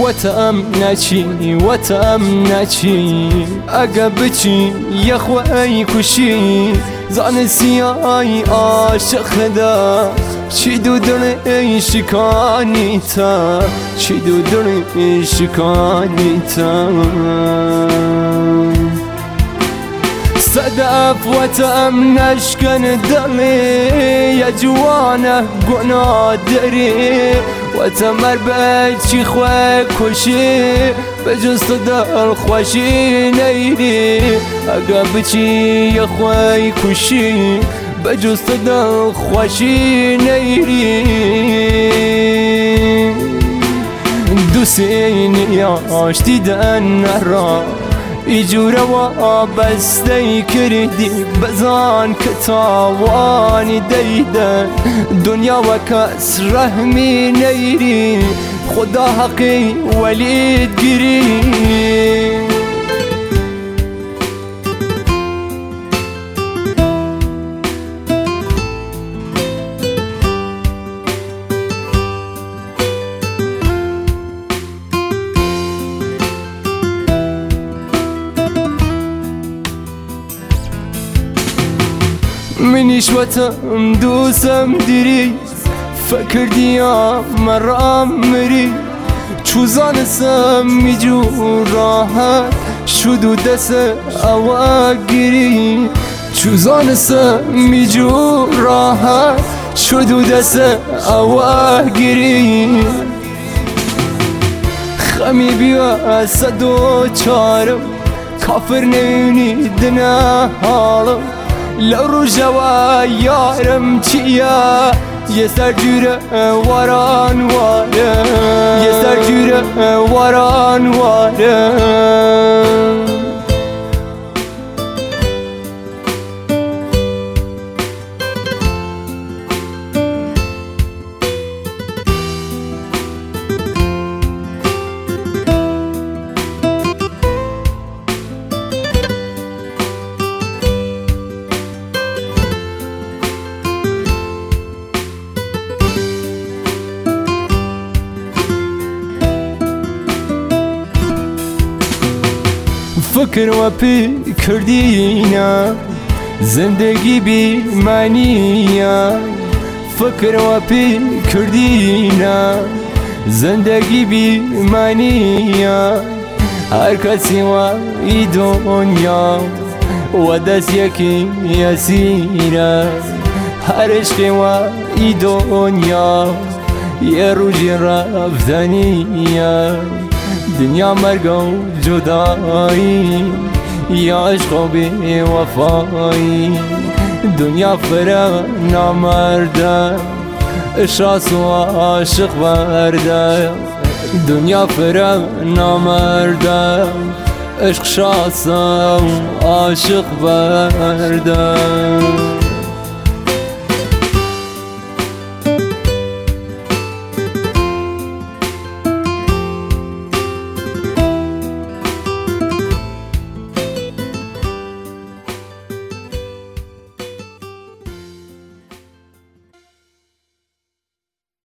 وتم نچی اگه بچی یخوای کشی زان سیای عاشق دا چی دو دل شکانی تا چی دو دل شکانی تا صدف وتم نشکن دلی یا جوانه گناه داری وتمر بچی خواه کشی بجز تو دل خوشی نیری اگه بچی یا خواه کشی بجز تو دل خوشی نیری دوستی یاش دیدن نرا ایجوره و بسته کردی بزان که تاوانی دیدن دنیا و کس رحمی نیری خدا حقی ولید گیری منیش وتم دوسم دیری فکر دیا مرام مری چوزان سم میجو راحت شدو دست اوا گیری چوزان سم میجو راحت شدو دست اوا گیری خمی بیا صدو چارم کافر نینی دنا حالم لو رجوا يارم چیا يسر جوره وران واره يسر جوره وران واره فکر و پی کردینا زندگی بی معنیه فکر و پی کردینا زندگی بی معنیه هر کسی و ای دنیا و دست یکی یسیره هر عشق و ای دنیا یه روزی رفتنیه دنیا مرگ و جدایی یا عشق و بی وفایی دنیا فرق نامرده اشراس و عاشق برده دنیا فرق نامرده عشق شاس و عاشق برده